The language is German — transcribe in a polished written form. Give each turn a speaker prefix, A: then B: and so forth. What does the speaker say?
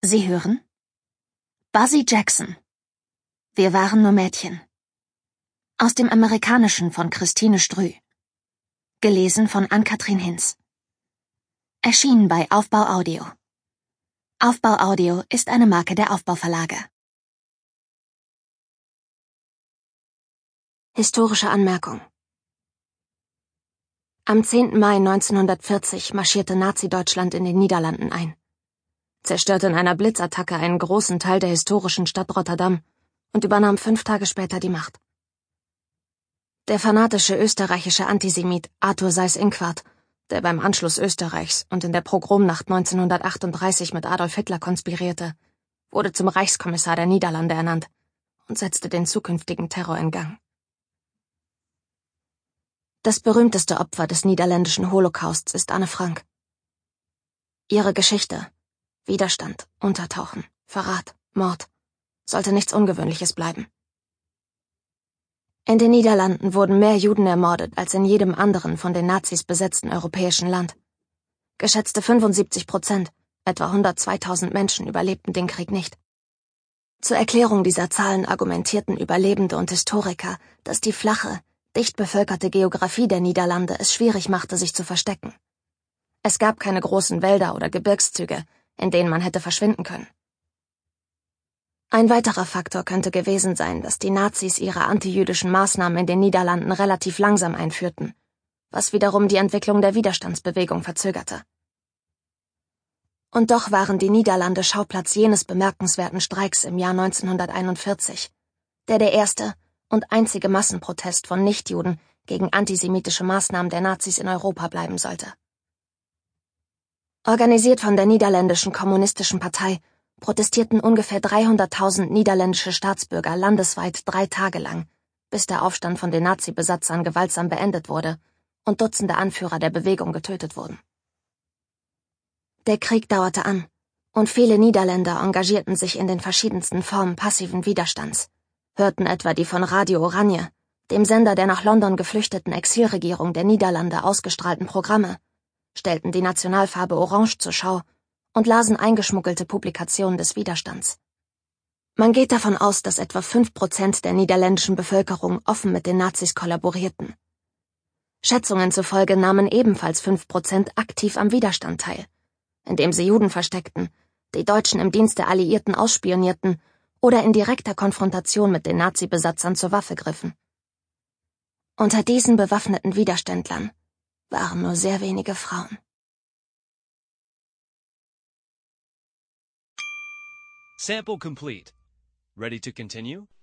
A: Sie hören Buzzy Jackson. Wir waren nur Mädchen. Aus dem Amerikanischen von Christine Strüh. Gelesen von Ann-Kathrin Hinz. Erschienen bei Aufbau Audio. Aufbau Audio ist eine Marke der Aufbau-Verlage. Historische Anmerkung. Am 10. Mai 1940 marschierte Nazi-Deutschland in den Niederlanden ein, zerstörte in einer Blitzattacke einen großen Teil der historischen Stadt Rotterdam und übernahm 5 Tage später die Macht. Der fanatische österreichische Antisemit Arthur Seyß-Inquart, der beim Anschluss Österreichs und in der Pogromnacht 1938 mit Adolf Hitler konspirierte, wurde zum Reichskommissar der Niederlande ernannt und setzte den zukünftigen Terror in Gang. Das berühmteste Opfer des niederländischen Holocausts ist Anne Frank. Ihre Geschichte, Widerstand, Untertauchen, Verrat, Mord, sollte nichts Ungewöhnliches bleiben. In den Niederlanden wurden mehr Juden ermordet als in jedem anderen von den Nazis besetzten europäischen Land. Geschätzte 75%, etwa 102.000 Menschen, überlebten den Krieg nicht. Zur Erklärung dieser Zahlen argumentierten Überlebende und Historiker, dass die flache, dicht bevölkerte Geografie der Niederlande es schwierig machte, sich zu verstecken. Es gab keine großen Wälder oder Gebirgszüge, in denen man hätte verschwinden können. Ein weiterer Faktor könnte gewesen sein, dass die Nazis ihre antijüdischen Maßnahmen in den Niederlanden relativ langsam einführten, was wiederum die Entwicklung der Widerstandsbewegung verzögerte. Und doch waren die Niederlande Schauplatz jenes bemerkenswerten Streiks im Jahr 1941, der erste und einzige Massenprotest von Nichtjuden gegen antisemitische Maßnahmen der Nazis in Europa bleiben sollte. Organisiert von der niederländischen Kommunistischen Partei protestierten ungefähr 300.000 niederländische Staatsbürger landesweit 3 Tage lang, bis der Aufstand von den Nazi-Besatzern gewaltsam beendet wurde und Dutzende Anführer der Bewegung getötet wurden. Der Krieg dauerte an und viele Niederländer engagierten sich in den verschiedensten Formen passiven Widerstands, hörten etwa die von Radio Oranje, dem Sender der nach London geflüchteten Exilregierung der Niederlande ausgestrahlten Programme, stellten die Nationalfarbe Orange zur Schau und lasen eingeschmuggelte Publikationen des Widerstands. Man geht davon aus, dass etwa 5% der niederländischen Bevölkerung offen mit den Nazis kollaborierten. Schätzungen zufolge nahmen ebenfalls 5% aktiv am Widerstand teil, indem sie Juden versteckten, die Deutschen im Dienst der Alliierten ausspionierten oder in direkter Konfrontation mit den Nazi-Besatzern zur Waffe griffen. Unter diesen bewaffneten Widerständlern waren nur sehr wenige Frauen.
B: Sample complete. Ready to continue?